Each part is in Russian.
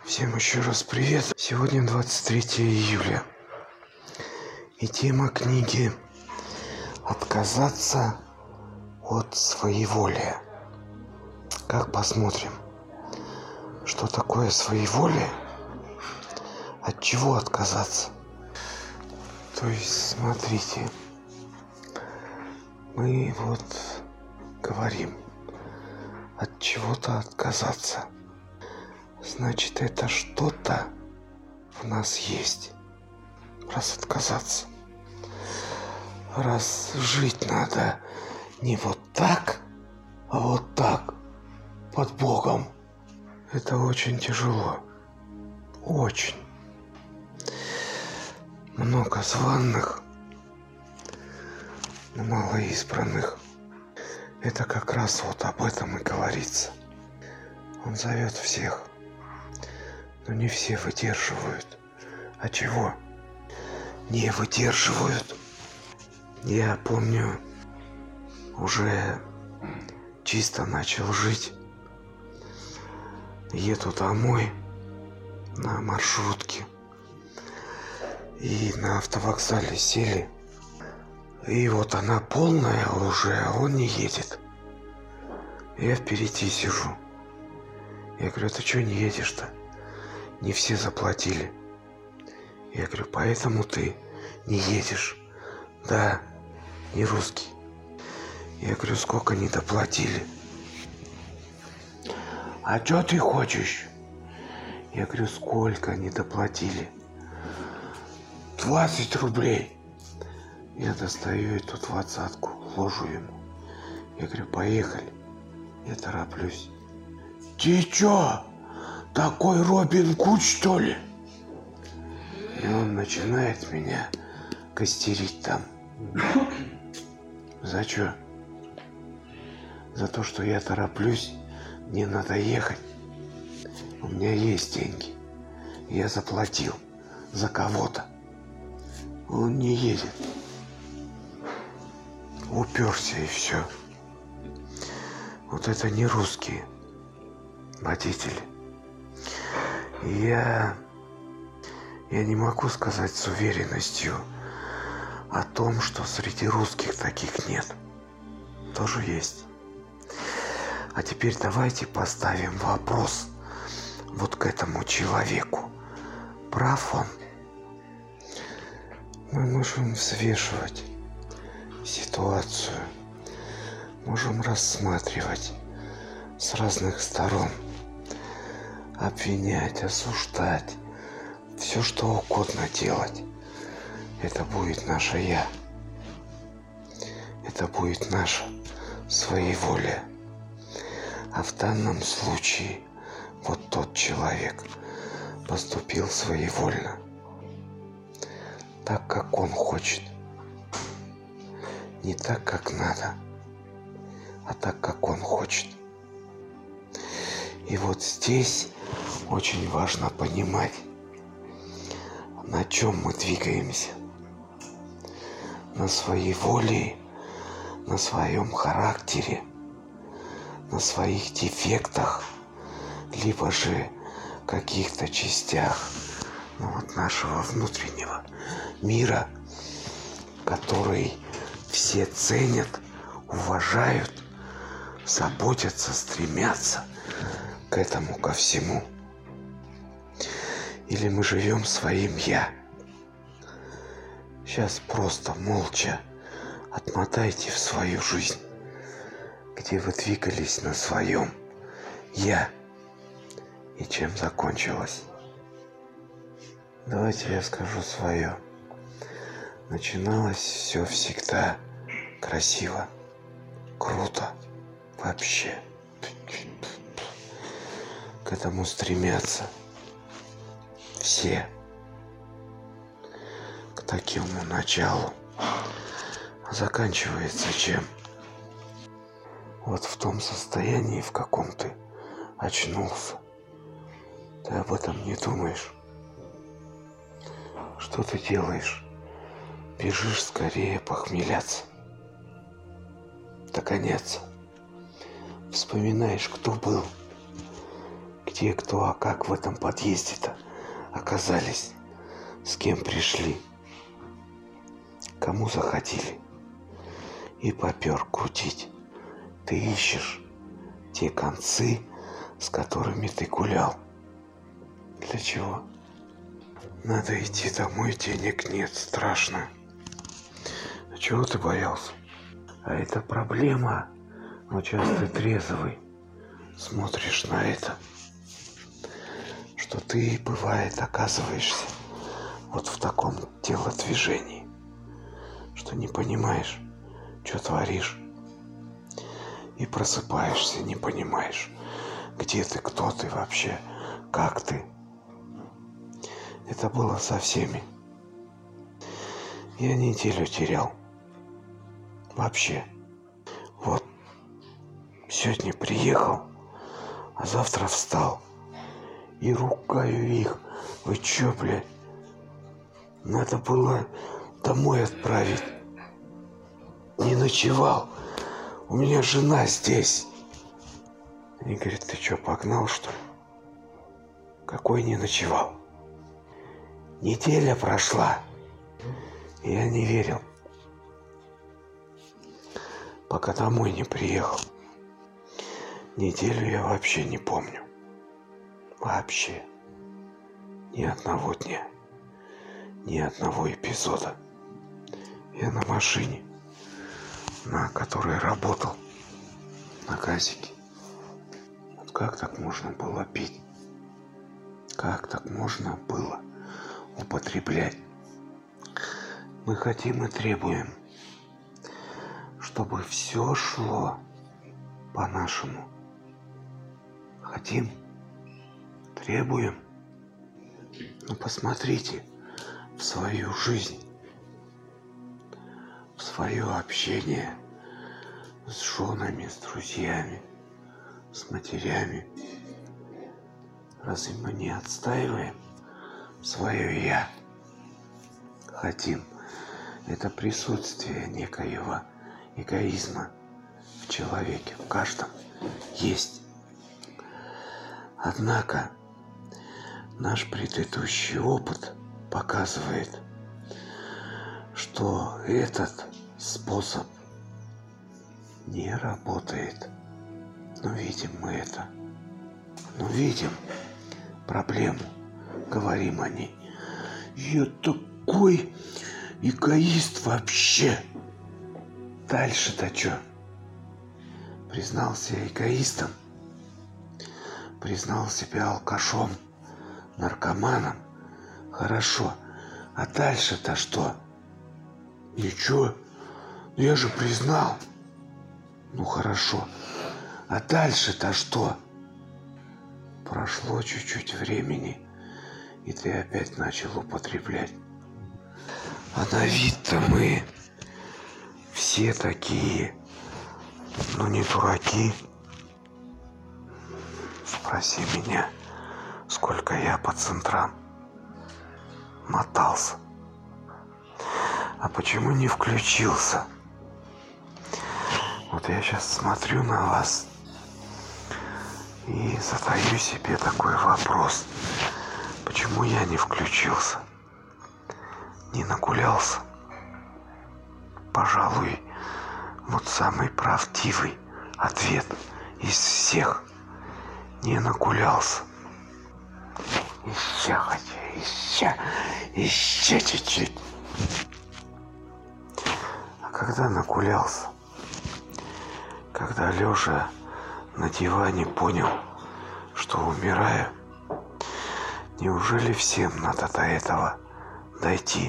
Всем еще раз привет. Сегодня 23 июля. И тема книги «Отказаться от своеволия». Как посмотрим, что такое своеволие? От чего отказаться? То есть, смотрите, мы вот говорим, от чего-то отказаться. Значит, это что-то в нас есть. Раз отказаться. Раз жить надо не вот так, а вот так, под Богом. Это очень тяжело. Очень. Много званых, но мало избранных. Это как раз вот об этом и говорится. Он зовет всех. Но не все выдерживают. А чего? Не выдерживают. Я помню, уже чисто начал жить. Еду домой на маршрутке. И на автовокзале сели. И вот она полная уже, а он не едет. Я впереди сижу. Я говорю, ты что не едешь-то? Не все заплатили. Я говорю, поэтому ты не едешь. Да, не русский. Я говорю, сколько не доплатили? А что ты хочешь? Я говорю, сколько не доплатили? 20 рублей. Я достаю эту 20-ку, ложу ему. Я говорю, поехали. Я тороплюсь. Ты чё? Такой Робин Гуд, что ли? И он начинает меня костерить там. За что? За то, что я тороплюсь, мне надо ехать. У меня есть деньги. Я заплатил за кого-то. Он не едет. Уперся и все. Вот это не русские водители. Я не могу сказать с уверенностью о том, что среди русских таких нет. Тоже есть. А теперь давайте поставим вопрос вот к этому человеку. Прав он? Мы можем взвешивать ситуацию, можем рассматривать с разных сторон, обвинять, осуждать, все что угодно делать. Это будет наше «я». Это будет наше своеволие. А в данном случае вот тот человек поступил своевольно. Так, как он хочет. Не так, как надо, а так, как он хочет. И вот здесь очень важно понимать, на чем мы двигаемся. На своеволии, на своем характере, на своих дефектах, либо же каких-то частях нашего внутреннего мира, который все ценят, уважают, заботятся, стремятся к этому, ко всему. Или мы живем своим «я». Сейчас просто молча отмотайте в свою жизнь, где вы двигались на своем «я», и чем закончилось. Давайте я скажу свое. Начиналось все всегда красиво, круто, вообще. К этому стремятся все, к такому началу. А заканчивается чем? Вот в том состоянии, в каком ты очнулся. Ты об этом не думаешь. Что ты делаешь? Бежишь скорее похмеляться. Догоняться. Вспоминаешь, кто был, где Где, кто, а как в этом подъезде-то оказались? С кем пришли? Кому заходили? И попер крутить. Ты ищешь те концы, с которыми ты гулял. Для чего? Надо идти домой, денег нет, страшно. А чего ты боялся? А это проблема. Вот сейчас ты трезвый смотришь на это, что ты, бывает, оказываешься вот в таком телодвижении, что не понимаешь, что творишь, и просыпаешься, не понимаешь, где ты, кто ты вообще, как ты. Это было со всеми. Я неделю терял. Вообще. Вот. Сегодня приехал, а завтра встал. И ругаю их. Вы чё, блядь? Надо было домой отправить. Не ночевал. У меня жена здесь. Они говорят, ты чё, погнал, что ли? Какой не ночевал? Неделя прошла. Я не верил. Пока домой не приехал. Неделю я вообще не помню. Вообще. Ни одного дня. Ни одного эпизода. Я на машине, на которой работал. На газике. Вот как так можно было пить? Как так можно было употреблять? Мы хотим и требуем, чтобы все шло по-нашему. Хотим, требуем. Ну посмотрите в свою жизнь, в свое общение с женами, с друзьями, с матерями. Разве мы не отстаиваем свое «я»? Хотим. Это присутствие некоего эгоизма в человеке, в каждом есть. Однако наш предыдущий опыт показывает, что этот способ не работает. Но видим мы это. Но видим проблему, говорим о ней. Я такой эгоист вообще. Дальше-то что? Признался эгоистом, признал себя алкашом, наркоманом. Хорошо. А дальше-то что? Ничего. Я же признал. Ну хорошо. А дальше-то что? Прошло чуть-чуть времени, и ты опять начал употреблять. А на вид-то мы все такие, ну не дураки. Спроси меня, сколько я по центрам мотался. А почему не включился? Вот я сейчас смотрю на вас и задаю себе такой вопрос. Почему я не включился? Не нагулялся? Пожалуй, вот самый правдивый ответ из всех. Не нагулялся. Еще хочу, еще чуть-чуть. А когда нагулялся? Когда лежа на диване понял, что умираю. Неужели всем надо до этого дойти?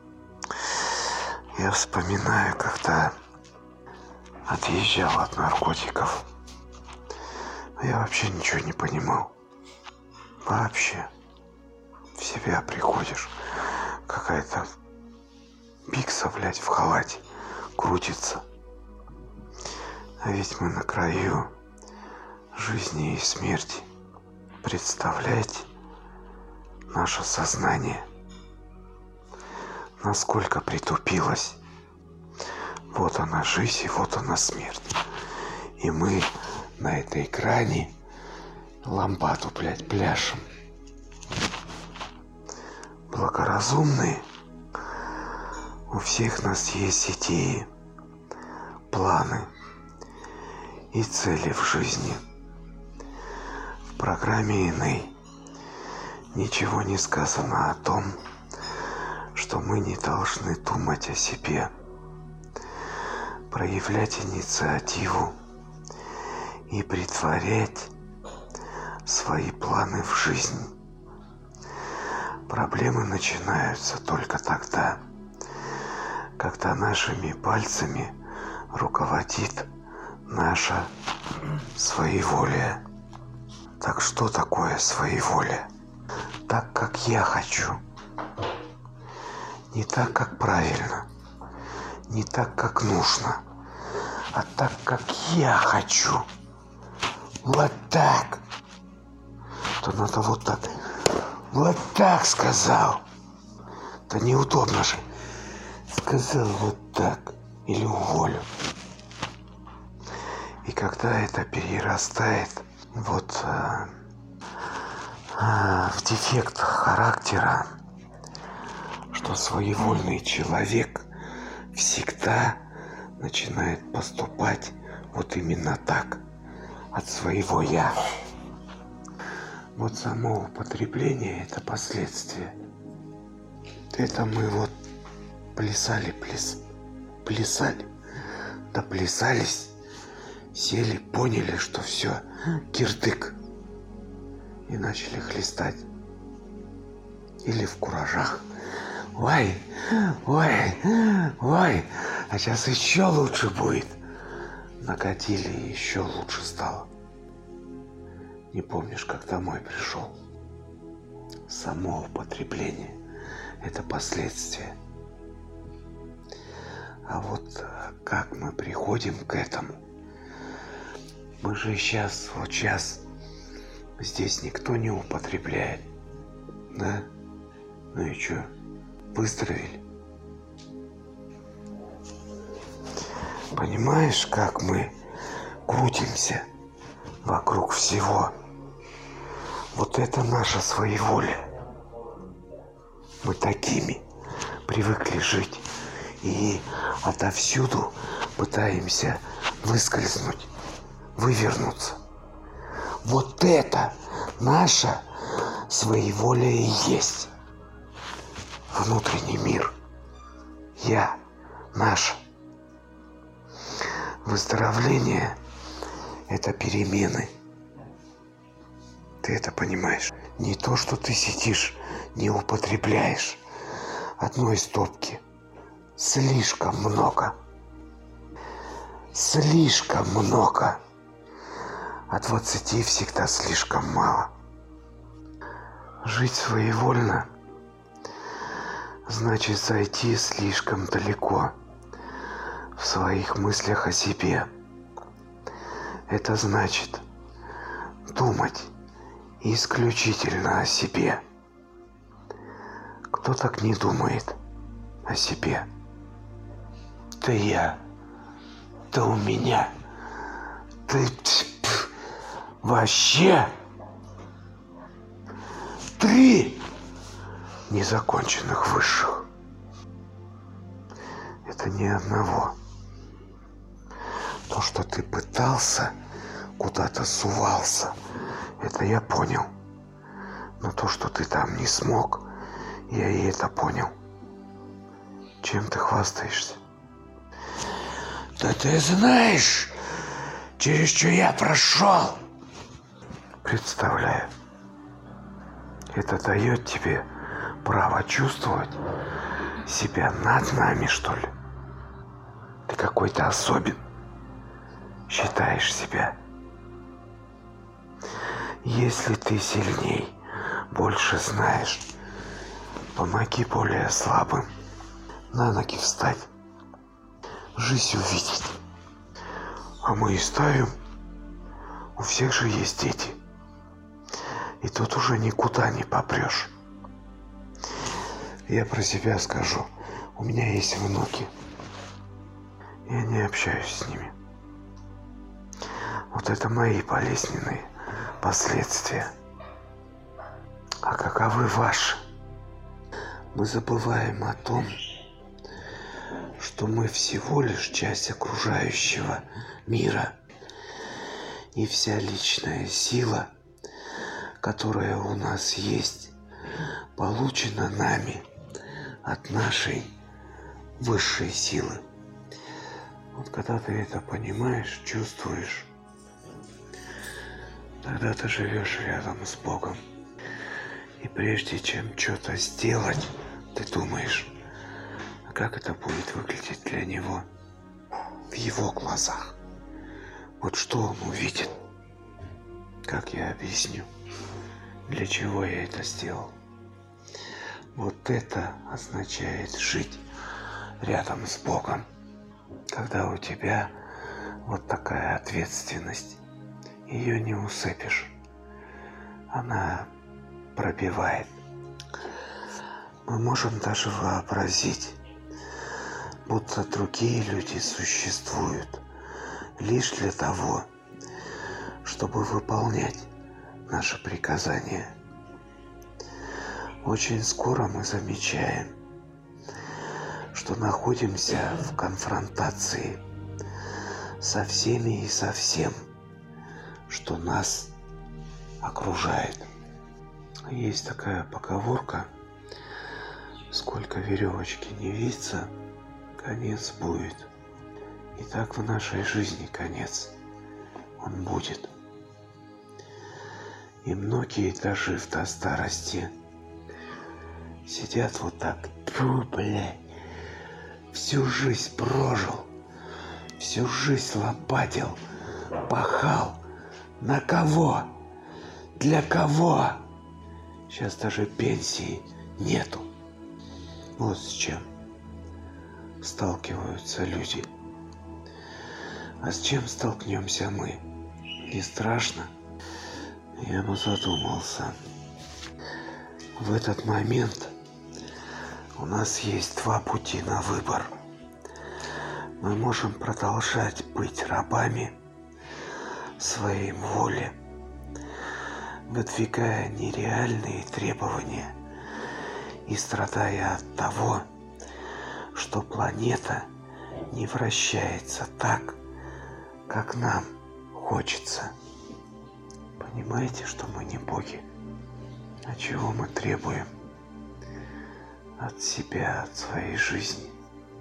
Я вспоминаю, когда отъезжал от наркотиков. Я вообще ничего не понимал. Вообще. В себя приходишь. Какая-то пикса, блядь, в халате крутится. А ведь мы на краю жизни и смерти. Представляете? Наше сознание насколько притупилось. Вот она жизнь, и вот она смерть. И мы на этой экране лампаду, блядь, пляшем. Благоразумные. У всех нас есть идеи, планы и цели в жизни. В программе «Иный» ничего не сказано о том, что мы не должны думать о себе, проявлять инициативу и претворять свои планы в жизнь. Проблемы начинаются только тогда, когда нашими пальцами руководит наша своеволие. Так что такое своеволие? Так, как я хочу. Не так, как правильно. Не так, как нужно. А так, как я хочу. Вот так. То надо вот так. Вот так сказал. Да неудобно же. Сказал вот так. Или уволю. И когда это перерастает вот в дефект характера, что своевольный человек всегда начинает поступать вот именно так, от своего «я». Вот само употребление – это последствия. Это мы вот плясали, доплясались, сели, поняли, что все, кирдык, и начали хлестать. Или в куражах. Ой, а сейчас еще лучше будет. Накатили, и еще лучше стало. Не помнишь, как домой пришел? Само употребление – это последствия. А вот как мы приходим к этому? Мы же сейчас, здесь никто не употребляет, да? Ну и чё, выздоровели? Понимаешь, как мы крутимся вокруг всего? Вот это наша своеволие. Мы такими привыкли жить и отовсюду пытаемся выскользнуть, вывернуться. Вот это наша своеволие и есть. Внутренний мир. Я, наша. Выздоровление – это перемены. Ты это понимаешь? Не то, что ты сидишь, не употребляешь одной стопки. Слишком много. Слишком много. А 20 всегда слишком мало. Жить своевольно значит зайти слишком далеко в своих мыслях о себе. Это значит думать исключительно о себе. Кто так не думает о себе? Да я, да у меня, ты вообще 3 незаконченных высших. Это ни одного. То, что ты пытался, куда-то сувался, это я понял. Но то, что ты там не смог, я и это понял. Чем ты хвастаешься? Да ты знаешь, через что я прошел. Представляю. Это дает тебе право чувствовать себя над нами, что ли? Ты какой-то особенный. Считаешь себя. Если ты сильней, больше знаешь, помоги более слабым на ноги встать, жизнь увидеть. А мы и ставим. У всех же есть дети. И тут уже никуда не попрешь. Я про себя скажу. У меня есть внуки. Я не общаюсь с ними. Вот это мои болезненные последствия. А каковы ваши? Мы забываем о том, что мы всего лишь часть окружающего мира. И вся личная сила, которая у нас есть, получена нами от нашей высшей силы. Вот когда ты это понимаешь, чувствуешь, тогда ты живешь рядом с Богом. И прежде чем что-то сделать, ты думаешь, а как это будет выглядеть для Него в Его глазах? Вот что Он увидит? Как я объясню, для чего я это сделал? Вот это означает жить рядом с Богом. Когда у тебя вот такая ответственность, ее не усыпишь. Она пробивает. Мы можем даже вообразить, будто другие люди существуют лишь для того, чтобы выполнять наши приказания. Очень скоро мы замечаем, что находимся в конфронтации со всеми и со всем, что нас окружает. Есть такая поговорка: сколько веревочки не виться, конец будет. И так в нашей жизни конец, он будет. И многие, дожив до старости, сидят вот так: тьфу, блядь, всю жизнь прожил, всю жизнь лопатил, пахал. На кого? Для кого? Сейчас даже пенсии нету. Вот с чем сталкиваются люди. А с чем столкнемся мы? Не страшно? Я бы задумался. В этот момент у нас есть два пути на выбор. Мы можем продолжать быть рабами своей воли, выдвигая нереальные требования и страдая от того, что планета не вращается так, как нам хочется. Понимаете, что мы не боги? А чего мы требуем от себя, от своей жизни?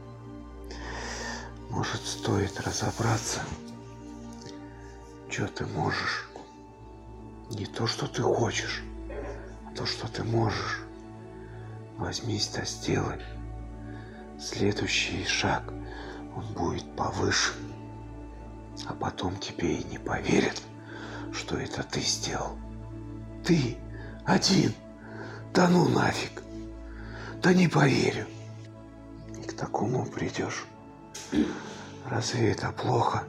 Может, стоит разобраться, что ты можешь. Не то, что ты хочешь, а то, что ты можешь. Возьмись да сделай. Следующий шаг, он будет повыше. А потом тебе и не поверят, что это ты сделал. Ты один. Да ну нафиг. Да не поверю. И к такому придешь. Разве это плохо?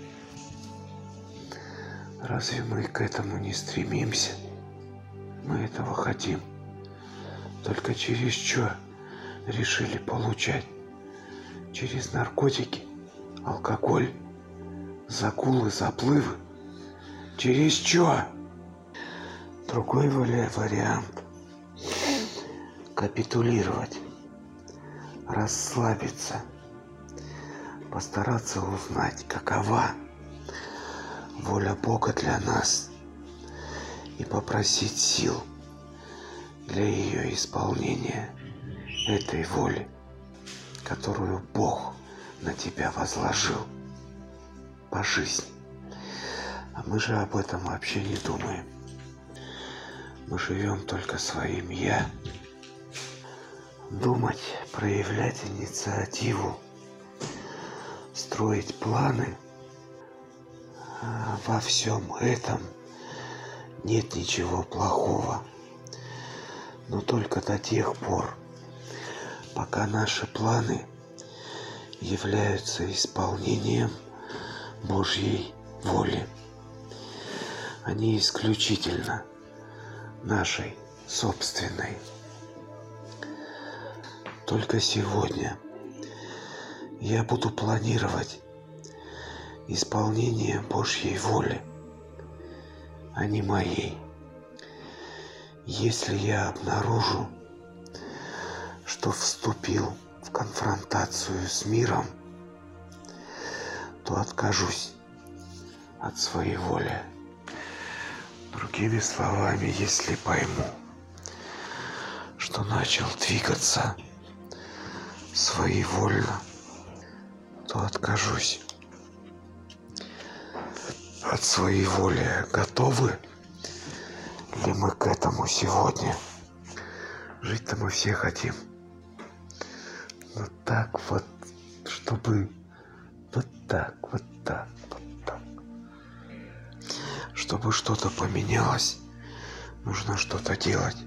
Разве мы к этому не стремимся? Мы этого хотим. Только через что решили получать? Через наркотики, алкоголь, загулы, заплывы? Через что? Другой вариант. Капитулировать, расслабиться, постараться узнать, какова воля Бога для нас, и попросить сил для ее исполнения, этой воли, которую Бог на тебя возложил по жизни. А мы же об этом вообще не думаем. Мы живем только своим «я». Думать, проявлять инициативу, строить планы. Во всем этом нет ничего плохого. Но только до тех пор, пока наши планы являются исполнением Божьей воли. Они исключительно нашей собственной. Только сегодня я буду планировать исполнение Божьей воли, а не моей. Если я обнаружу, что вступил в конфронтацию с миром, то откажусь от своей воли. Другими словами, если пойму, что начал двигаться своевольно, то откажусь от своей воли. Готовы ли мы к этому сегодня? Жить-то мы все хотим. Вот так вот, чтобы вот так. Чтобы что-то поменялось, нужно что-то делать.